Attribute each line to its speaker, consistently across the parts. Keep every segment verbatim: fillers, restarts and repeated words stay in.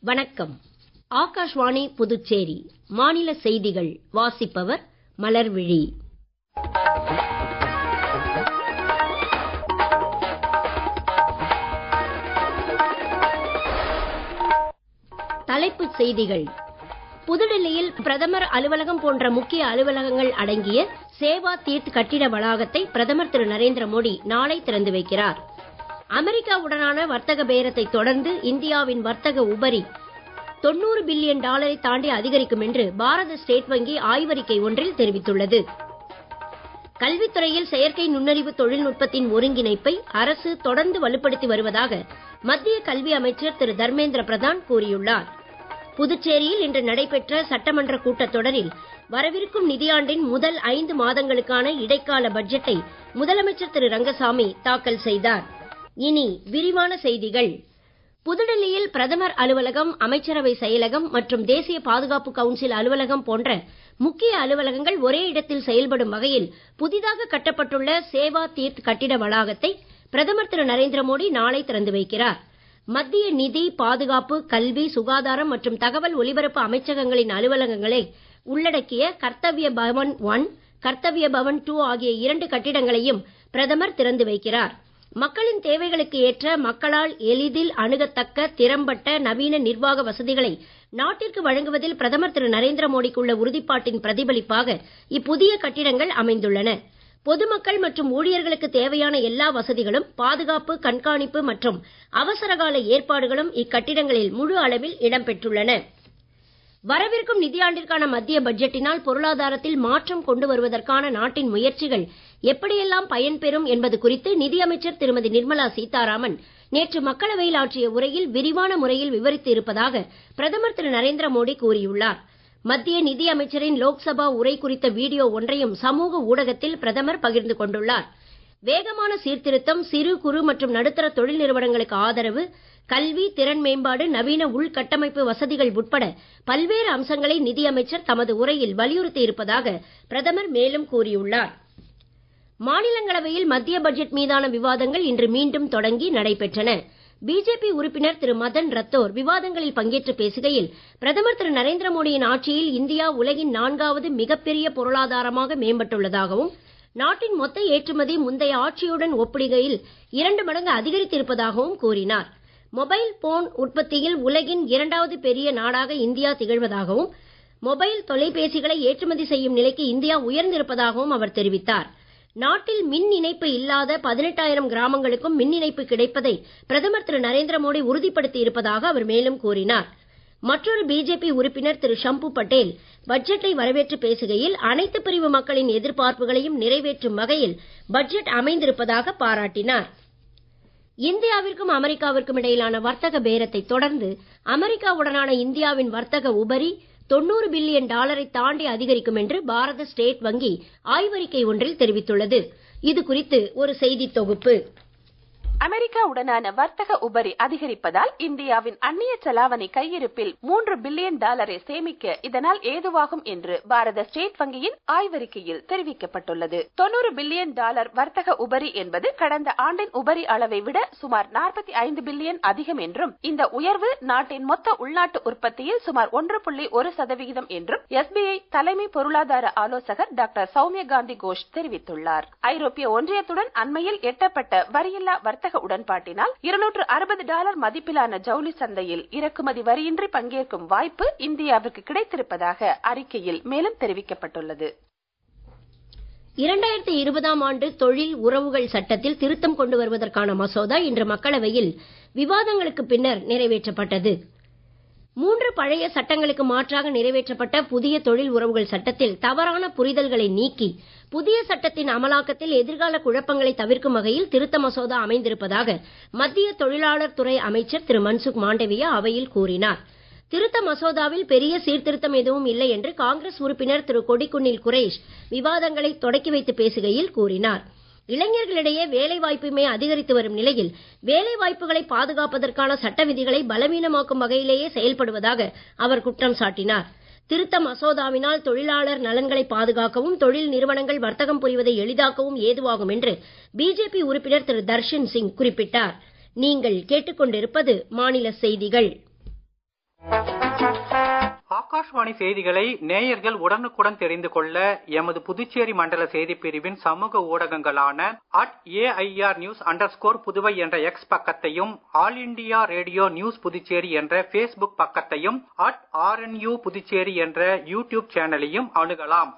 Speaker 1: வணக்கம். ஆகாஷ்வாணி புதுச்சேரி மாநில செய்திகள் வாசிப்பவர் மலர்விழி. தலைப்புச் செய்திகள். புதுடெல்லியில் பிரதமர் அலுவலகம் போன்ற முக்கிய அலுவலகங்கள் அடங்கிய சேவா தீர்த் கட்டிட வளாகத்தை பிரதமர் திரு நரேந்திர மோடி நாளை திறந்து வைக்கிறார். அமெரிக்காவுடனான வர்த்தக பேரத்தை தொடர்ந்து இந்தியாவின் வர்த்தக உபரி தொண்ணூறு பில்லியன் டாலரை தாண்டி அதிகரிக்கும் என்று பாரத ஸ்டேட் வங்கி ஆய்வறிக்கை ஒன்றில் தெரிவித்துள்ளது. கல்வித்துறையில் செயற்கை நுண்ணறிவு தொழில்நுட்பத்தின் ஒருங்கிணைப்பை அரசு தொடர்ந்து வலுப்படுத்தி வருவதாக மத்திய கல்வி அமைச்சர் திரு தர்மேந்திர பிரதான் கூறியுள்ளார். புதுச்சேரியில் இன்று நடைபெற்ற சட்டமன்ற கூட்டத்தொடரில் வரவிருக்கும் நிதியாண்டின் முதல் ஐந்து மாதங்களுக்கான இடைக்கால பட்ஜெட்டை முதலமைச்சர் திரு ரங்கசாமி தாக்கல் செய்தார். இனி விரிவான செய்திகள். புதுடெல்லியில் பிரதமர் அலுவலகம், அமைச்சரவை செயலகம் மற்றும் தேசிய பாதுகாப்பு கவுன்சில் அலுவலகம் போன்ற முக்கிய அலுவலகங்கள் ஒரே இடத்தில் செயல்படும் வகையில் புதிதாக கட்டப்பட்டுள்ள சேவா தீர்த் கட்டிட வளாகத்தை பிரதமர் திரு நரேந்திர மோடி நாளை திறந்து வைக்கிறார். மத்திய நிதி, பாதுகாப்பு, கல்வி, சுகாதாரம் மற்றும் தகவல் ஒலிபரப்பு அமைச்சகங்களின் அலுவலகங்களை உள்ளடக்கிய கர்த்தவ்ய பவன் ஒன், கர்த்தவ்ய பவன் டூ ஆகிய இரண்டு கட்டிடங்களையும் பிரதமர் திறந்து வைக்கிறார். மக்களின் தேவைகளுக்கு ஏற்ற, மக்களால் எளிதில் அணுகத்தக்க, திறம்பட்ட நவீன நிர்வாக வசதிகளை நாட்டிற்கு வழங்குவதில் பிரதமர் திரு நரேந்திர மோடிக்குள்ள உறுதிப்பாட்டின் பிரதிபலிப்பாக இப்புதிய கட்டிடங்கள் அமைந்துள்ளன. பொதுமக்கள் மற்றும் ஊழியர்களுக்கு தேவையான எல்லா வசதிகளும், பாதுகாப்பு, கண்காணிப்பு மற்றும் அவசரகால ஏற்பாடுகளும் இக்கட்டிடங்களில் முழு அளவில் இடம்பெற்றுள்ளன. வரவிருக்கும் நிதியாண்டிற்கான மத்திய பட்ஜெட்டினால் பொருளாதாரத்தில் மாற்றம் கொண்டு வருவதற்கான நாட்டின் முயற்சிகள் எப்படியெல்லாம் பயன்பெறும் என்பது குறித்து நிதியமைச்சர் திருமதி நிர்மலா சீதாராமன் நேற்று மக்களவையில் ஆற்றிய உரையில் விரிவான முறையில் விவரித்து இருப்பதாக பிரதமர் திரு நரேந்திர மோடி கூறியுள்ளார். மத்திய நிதி அமைச்சரின் லோக்சபா உரை குறித்த வீடியோ ஒன்றையும் சமூக ஊடகத்தில் பிரதமர் பகிர்ந்து கொண்டுள்ளார். வேகமான சீர்திருத்தம், சிறு குறு மற்றும் நடுத்தர தொழில் நிறுவனங்களுக்கு ஆதரவு, கல்வி, திறன் மேம்பாடு, நவீன உள்கட்டமைப்பு வசதிகள் உட்பட பல்வேறு அம்சங்களை நிதியமைச்சர் தமது உரையில் வலியுறுத்தி இருப்பதாக பிரதமர் மேலும் கூறியுள்ளார். மாநிலங்களவையில் மத்திய பட்ஜெட் மீதான விவாதங்கள் இன்று மீண்டும் தொடங்கி நடைபெற்றன. பிஜேபி உறுப்பினர் திரு மதன் ரத்தோர் விவாதங்களில் பங்கேற்று பேசுகையில், பிரதமர் திரு நரேந்திர மோடியின் ஆட்சியில் இந்தியா உலகின் நான்காவது மிகப்பெரிய பொருளாதாரமாக மேம்பட்டுள்ளதாகவும், நாட்டின் மொத்த ஏற்றுமதி முந்தைய ஆட்சியுடன் ஒப்பிடுகையில் இரண்டு மடங்கு அதிகரித்திருப்பதாகவும் கூறினார். மொபைல் போன் உற்பத்தியில் உலகின் இரண்டாவது பெரிய நாடாக இந்தியா திகழ்வதாகவும், மொபைல் தொலைபேசிகளை ஏற்றுமதி செய்யும் நிலைக்கு இந்தியா உயர்ந்திருப்பதாகவும் அவர் தெரிவித்தார். நாட்டில் மின் இணைப்பு இல்லாத பதினெட்டாயிரம் கிராமங்களுக்கும் மின் இணைப்பு கிடைப்பதை பிரதமர் திரு நரேந்திர மோடி உறுதிப்படுத்தி இருப்பதாக அவர் மேலும் கூறினார். மற்றொரு பிஜேபி உறுப்பினர் திரு ஷம்பு பட்டேல் பட்ஜெட்டை வரவேற்று பேசுகையில், அனைத்து பிரிவு மக்களின் எதிர்பார்ப்புகளையும் நிறைவேற்றும் வகையில் பட்ஜெட் அமைந்திருப்பதாக பாராட்டினார். இந்தியாவிற்கும் அமெரிக்காவிற்கும் இடையிலான வர்த்தக பேரத்தை தொடர்ந்து அமெரிக்காவுடனான இந்தியாவின் வர்த்தக உபரி தொண்ணூறு பில்லியன் டாலரை தாண்டி அதிகரிக்கும் என்று பாரத ஸ்டேட் வங்கி ஆய்வறிக்கை ஒன்றில் தெரிவித்துள்ளது. இது குறித்து ஒரு செய்தி தொகுப்பு.
Speaker 2: அமெரிக்காவுடனான வர்த்தக உபரி அதிகரிப்பதால் இந்தியாவின் அந்நிய செலாவணி கையிருப்பில் மூன்று பில்லியன் டாலரை சேமிக்க இதனால் ஏதுவாகும் என்று பாரத ஸ்டேட் வங்கியின் ஆய்வறிக்கையில் தெரிவிக்கப்பட்டுள்ளது. தொண்ணூறு பில்லியன் டாலர் வர்த்தக உபரி என்பது கடந்த ஆண்டின் உபரி அளவை விட சுமார் நாற்பத்தி ஐந்து பில்லியன் அதிகம் என்றும், இந்த உயர்வு நாட்டின் மொத்த உள்நாட்டு உற்பத்தியில் சுமார் ஒன்று புள்ளி ஒரு சதவிகிதம் என்றும் எஸ்பிஐ தலைமை பொருளாதார ஆலோசகர் டாக்டர் சௌமிய காந்தி கோஷ் தெரிவித்துள்ளார். ஐரோப்பிய ஒன்றியத்துடன் அண்மையில் எட்டப்பட்ட வரியில்லா வர்த்தக உடன்பாட்டினால் இருநூற்று அறுபது டாலர் மதிப்பிலான ஜவுளி சந்தையில் இறக்குமதி வரியின்றி பங்கேற்கும் வாய்ப்பு இந்தியாவிற்கு கிடைத்திருப்பதாக அறிக்கையில் மேலும் தெரிவிக்கப்பட்டுள்ளது.
Speaker 1: இரண்டாயிரத்தி இருபதாம் ஆண்டு தொழில் உறவுகள் சட்டத்தில் திருத்தம் கொண்டு வருவதற்கான மசோதா இன்று மக்களவையில் விவாதங்களுக்கு பின்னர் நிறைவேற்றப்பட்டது. மூன்று பழைய சட்டங்களுக்கு மாற்றாக நிறைவேற்றப்பட்ட புதிய தொழில் உறவுகள் சட்டத்தில் தவறான புரிதல்களை நீக்கி புதிய சட்டத்தின் அமலாக்கத்தில் எதிர்கால குழப்பங்களை தவிர்க்கும் வகையில் திருத்த மசோதா அமைந்திருப்பதாக மத்திய தொழிலாளர் துறை அமைச்சர் திரு மன்சுக் மாண்டவியா அவையில் கூறினார். திருத்த மசோதாவில் பெரிய சீர்திருத்தம் எதுவும் இல்லை என்று காங்கிரஸ் உறுப்பினர் திரு கொடிக்குன்னில் குரேஷ் விவாதங்களை தொடக்கி வைத்து பேசுகையில் கூறினார். இளைஞர்களிடையே வேலை வாய்ப்புமே அதிகரித்து வரும் நிலையில் வேலை வாய்ப்புகளை பாதுகாப்பதற்கான சட்ட விதிகளை பலவீனமாக்கும் வகையிலேயே செயல்படுவதாக அவர் குற்றம் சாட்டினார். திருத்த மசோதாவினால் தொழிலாளர் நலன்களை பாதுகாக்கவும் தொழில் நிறுவனங்கள் வர்த்தகம் புரிவதை எளிதாக்கவும் ஏதுவாகும் என்று பிஜேபி உறுப்பினர் திரு தர்ஷன் சிங் குறிப்பிட்டார். நீங்கள் கேட்டுக்கொண்டிருப்பது மாநில செய்திகள்.
Speaker 3: ஆகாஷ்வாணி செய்திகளை நேயர்கள் உடனுக்குடன் தெரிந்து கொள்ள எமது புதுச்சேரி மண்டல செய்திப் பிரிவின் சமூக ஊடகங்களான அட் ஏஐஆர் நியூஸ் அண்டர் ஸ்கோர் புதுவை என்ற எக்ஸ் பக்கத்தையும், All India Radio news Puducherry என்ற பேஸ்புக் பக்கத்தையும், அட் ஆர்என்யூ புதுச்சேரி என்ற யூடியூப் சேனலையும் அணுகலாம்.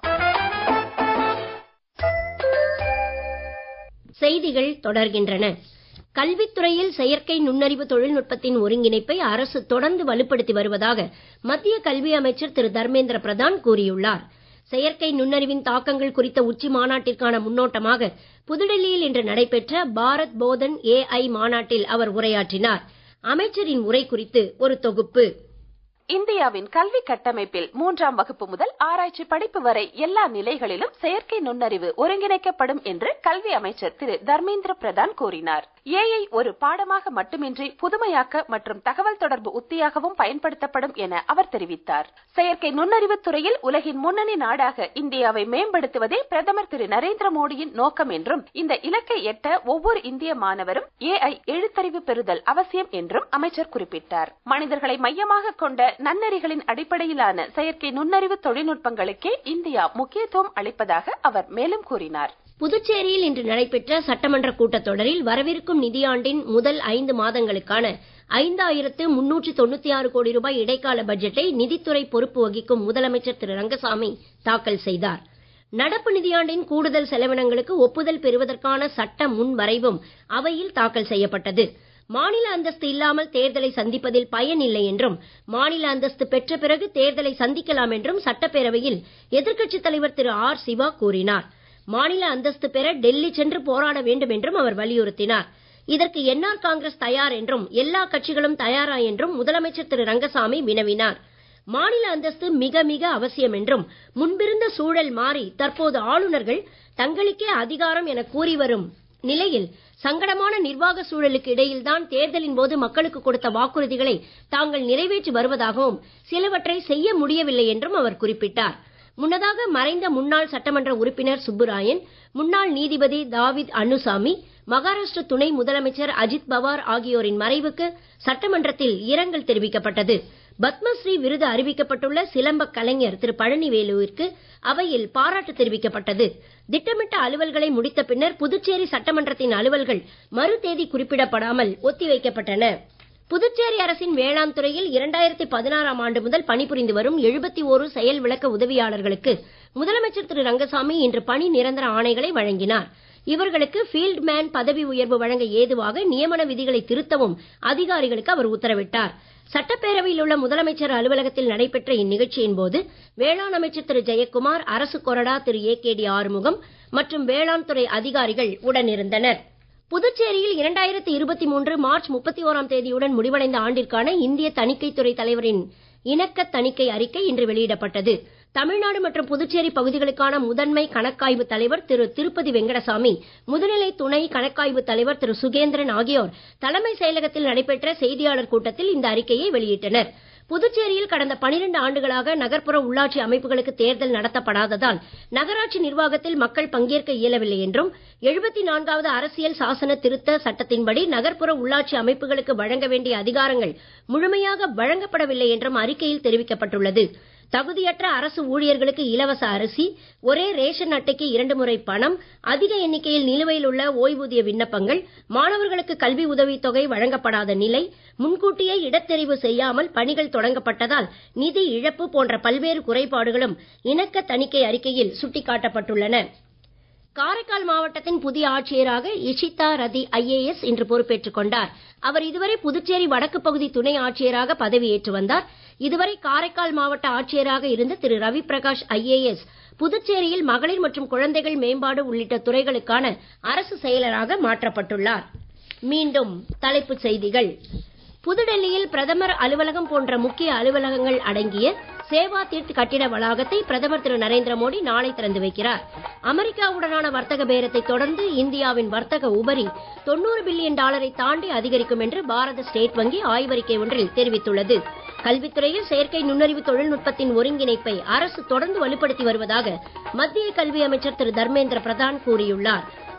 Speaker 1: செய்திகள் தொடர்கின்றன. கல்வித்துறையில் செயற்கை நுண்ணறிவு தொழில்நுட்பத்தின் ஒருங்கிணைப்பை அரசு தொடர்ந்து வலுப்படுத்தி வருவதாக மத்திய கல்வி அமைச்சர் திரு தர்மேந்திர பிரதான் கூறியுள்ளார். செயற்கை நுண்ணறிவின் தாக்கங்கள் குறித்த உச்சி மாநாட்டிற்கான முன்னோட்டமாக புதுடெல்லியில் இன்று நடைபெற்ற பாரத் போதன் ஏஐ மாநாட்டில் அவர் உரையாற்றினார். அமைச்சரின் உரை குறித்து ஒரு தொகுப்பு.
Speaker 2: இந்தியாவின் கல்வி கட்டமைப்பில் மூன்றாம் வகுப்பு முதல் ஆராய்ச்சி படிப்பு வரை எல்லா நிலைகளிலும் செயற்கை நுண்ணறிவு ஒருங்கிணைக்கப்படும் என்று கல்வி அமைச்சர் திரு தர்மேந்திர பிரதான் கூறினார். ஏஐ ஒரு பாடமாக மட்டுமின்றி புதுமையாக்க மற்றும் தகவல் தொடர்பு உத்தியாகவும் பயன்படுத்தப்படும் என அவர் தெரிவித்தார். செயற்கை நுண்ணறிவு துறையில் உலகின் முன்னணி நாடாக இந்தியாவை மேம்படுத்துவதே பிரதமர் திரு நரேந்திர மோடியின் நோக்கம் என்றும், இந்த இலக்கை எட்ட ஒவ்வொரு இந்திய மாணவரும் ஏஐ எழுத்தறிவு பெறுதல் அவசியம் என்றும் அமைச்சர் குறிப்பிட்டார். மனிதர்களை மையமாக கொண்ட நன்னெறிகளின் அடிப்படையிலான செயற்கை நுண்ணறிவு தொழில்நுட்பங்களுக்கே இந்தியா முக்கியத்துவம் அளிப்பதாக அவர் மேலும் கூறினார்.
Speaker 1: புதுச்சேரியில் இன்று நடைபெற்ற சட்டமன்ற கூட்டத்தொடரில் வரவிருக்கும் நிதியாண்டின் முதல் ஐந்து மாதங்களுக்கான ஐந்தாயிரத்து முன்னூற்று தொண்ணூத்தி ஆறு கோடி ரூபாய் இடைக்கால பட்ஜெட்டை நிதித்துறை பொறுப்பு வகிக்கும் முதலமைச்சர் திரு ரங்கசாமி தாக்கல் செய்தார். நடப்பு நிதியாண்டின் கூடுதல் செலவினங்களுக்கு ஒப்புதல் பெறுவதற்கான சட்ட முன் வரைவும் அவையில் தாக்கல் செய்யப்பட்டது. மாநில அந்தஸ்து இல்லாமல் தேர்தலை சந்திப்பதில் பயன் இல்லை என்றும், மாநில அந்தஸ்து பெற்ற பிறகு தேர்தலை சந்திக்கலாம் என்றும் சட்டப்பேரவையில் எதிர்க்கட்சித் தலைவர் திரு ஆர் சிவா கூறினார். மாநில அந்தஸ்து பெற டெல்லி சென்று போராட வேண்டும் என்றும் அவர் வலியுறுத்தினார். இதற்கு என்ஆர் காங்கிரஸ் தயார் என்றும், எல்லா கட்சிகளும் தயாரா என்றும் முதலமைச்சர் திரு ரங்கசாமி வினவினார். மாநில அந்தஸ்து மிக மிக அவசியம் என்றும், முன்பிருந்த சூழல் மாறி தற்போது ஆளுநர்கள் தங்களுக்கே அதிகாரம் என கூறி வரும் நிலையில் சங்கடமான நிர்வாக சூழலுக்கு இடையில்தான் தேர்தலின் போது மக்களுக்கு கொடுத்த வாக்குறுதிகளை தாங்கள் நிறைவேற்றி வருவதாகவும், சிலவற்றை செய்ய முடியவில்லை என்றும் அவர் குறிப்பிட்டார். முன்னதாக மறைந்த முன்னாள் சட்டமன்ற உறுப்பினர் சுப்புராயன், முன்னாள் நீதிபதி தாவித் அன்னுசாமி, மகாராஷ்டிர துணை முதலமைச்சர் அஜித் பவார் ஆகியோரின் மறைவுக்கு சட்டமன்றத்தில் இரங்கல் தெரிவிக்கப்பட்டது. பத்மஸ்ரீ விருது அறிவிக்கப்பட்டுள்ள சிலம்ப கலைஞர் திரு பழனிவேலுவிற்கு அவையில் பாராட்டு தெரிவிக்கப்பட்டது. திட்டமிட்ட அலுவல்களை முடித்த பின்னர் புதுச்சேரி சட்டமன்றத்தின் அலுவல்கள் மறு தேதி குறிப்பிடப்படாமல் ஒத்திவைக்கப்பட்டன. புதுச்சேரி அரசின் வேளாண் துறையில் இரண்டாயிரத்தி பதினாறாம் ஆண்டு முதல் பணிபுரிந்து வரும் எழுபத்தி ஒரு செயல் விளக்க உதவியாளர்களுக்கு முதலமைச்சர் திரு ரங்கசாமி இன்று பணி நிரந்தர ஆணைகளை வழங்கினார். இவர்களுக்கு ஃபீல்ட் மேன் பதவி உயர்வு வழங்க ஏதுவாக நியமன விதிகளை திருத்தவும் அதிகாரிகளுக்கு அவர் உத்தரவிட்டார். சட்டப்பேரவையில் உள்ள முதலமைச்சர் அலுவலகத்தில் நடைபெற்ற இந்நிகழ்ச்சியின் போது வேளாண் அமைச்சர் திரு ஜெயக்குமார், அரசு கொறடா திரு ஏ கே டி ஆறுமுகம் மற்றும் வேளாண் துறை அதிகாரிகள் உடனிருந்தனர். புதுச்சேரியில் இரண்டாயிரத்தி இருபத்தி மூன்று மார்ச் முப்பத்தி ஓராம் தேதியுடன் முடிவடைந்த ஆண்டிற்கான இந்திய தணிக்கைத்துறை தலைவரின் இணக்க தணிக்கை அறிக்கை இன்று வெளியிடப்பட்டது. தமிழ்நாடு மற்றும் புதுச்சேரி பகுதிகளுக்கான முதன்மை கணக்காய்வு தலைவர் திரு திருப்பதி வெங்கடசாமி, முதுநிலை துணை கணக்காய்வு தலைவர் திரு சுகேந்திரன் ஆகியோர் தலைமை செயலகத்தில் நடைபெற்ற செய்தியாளர் கூட்டத்தில் இந்த அறிக்கையை வெளியிட்டனர். புதுச்சேரியில் கடந்த பனிரெண்டு ஆண்டுகளாக நகர்ப்புற உள்ளாட்சி அமைப்புகளுக்கு தேர்தல் நடத்தப்படாததால் நகராட்சி நிர்வாகத்தில் மக்கள் பங்கேற்க இயலவில்லை என்றும், எழுபத்தி நான்காவது அரசியல் சாசன திருத்த சட்டத்தின்படி நகர்ப்புற உள்ளாட்சி அமைப்புகளுக்கு வழங்க வேண்டிய அதிகாரங்கள் முழுமையாக வழங்கப்படவில்லை என்றும் அறிக்கையில் தெரிவிக்கப்பட்டுள்ளது. தகுதியற்ற அரசு ஊழியர்களுக்கு இலவச அரிசி, ஒரே ரேஷன் அட்டைக்கு இரண்டு முறை பணம், அதிக எண்ணிக்கையில் நிலுவையில் உள்ள ஓய்வூதிய விண்ணப்பங்கள், மாணவர்களுக்கு கல்வி உதவித் தொகை வழங்கப்படாத நிலை, முன்கூட்டியே இடத்தெரிவு செய்யாமல் பணிகள் தொடங்கப்பட்டதால் நிதி இழப்பு போன்ற பல்வேறு குறைபாடுகளும் இணக்க தணிக்கை அறிக்கையில் சுட்டிக்காட்டப்பட்டுள்ளன. காரைக்கால் மாவட்டத்தின் புதிய ஆட்சியராக இஷிதா ரதி ஐஏஎஸ் இன்று பொறுப்பேற்றுக் கொண்டார். அவர் இதுவரை புதுச்சேரி வடக்கு பகுதி துணை ஆட்சியராக பதவியேற்று வந்தார். இதுவரை காரைக்கால் மாவட்ட ஆட்சியராக இருந்த திரு ரவி பிரகாஷ் ஐஏஎஸ் புதுச்சேரியில் மகளிர் மற்றும் குழந்தைகள் மேம்பாடு உள்ளிட்ட துறைகளுக்கான அரசு செயலராக மாற்றப்பட்டுள்ளார். மீண்டும் தலைப்புச் செய்திகள். புதுடெல்லியில் பிரதமர் அலுவலகம் போன்ற முக்கிய அலுவலகங்கள் அடங்கிய சேவா தீர்த் கட்டிட வளாகத்தை பிரதமர் திரு நரேந்திர மோடி நாளை திறந்து வைக்கிறார். அமெரிக்காவுடனான வர்த்தக பேரத்தை தொடர்ந்து இந்தியாவின் வர்த்தக உபரி தொண்ணூறு பில்லியன் டாலரை தாண்டி அதிகரிக்கும் என்று பாரத ஸ்டேட் வங்கி ஆய்வறிக்கை ஒன்றில் தெரிவித்துள்ளது. கல்வித்துறையில் செயற்கை நுண்ணறிவு தொழில்நுட்பத்தின் ஒருங்கிணைப்பை அரசு தொடர்ந்து வலுப்படுத்தி வருவதாக மத்திய கல்வி அமைச்சர் திரு தர்மேந்திர பிரதான் கூறியுள்ளார்.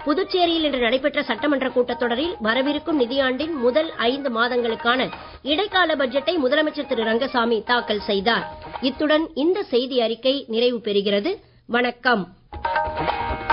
Speaker 1: புதுச்சேரியில் இன்று நடைபெற்ற சட்டமன்ற கூட்டத்தொடரில் வரவிருக்கும் நிதியாண்டின் முதல் ஐந்து மாதங்களுக்கான இடைக்கால பட்ஜெட்டை முதலமைச்சர் திரு ரங்கசாமி தாக்கல் செய்தார். இத்துடன் இந்த செய்தி அறிக்கை நிறைவு பெறுகிறது. வணக்கம்.